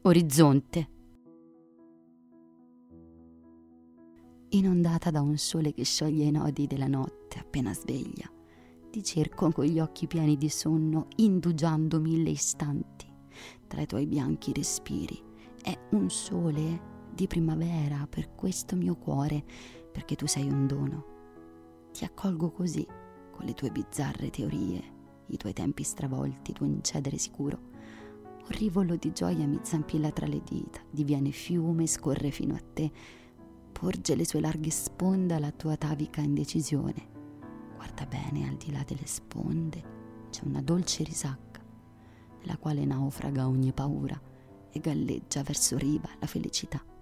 Orizzonte. Inondata da un sole che scioglie i nodi della notte appena sveglia, ti cerco con gli occhi pieni di sonno, indugiando 1000 istanti tra i tuoi bianchi respiri. È un sole di primavera per questo mio cuore, perché tu sei un dono. Ti accolgo così, con le tue bizzarre teorie, i tuoi tempi stravolti, tuo incedere sicuro. Un rivolo di gioia mi zampilla tra le dita, diviene fiume, scorre fino a te, porge le sue larghe sponde alla tua atavica indecisione. Guarda bene, al di là delle sponde c'è una dolce risacca, nella quale naufraga ogni paura e galleggia verso riva la felicità.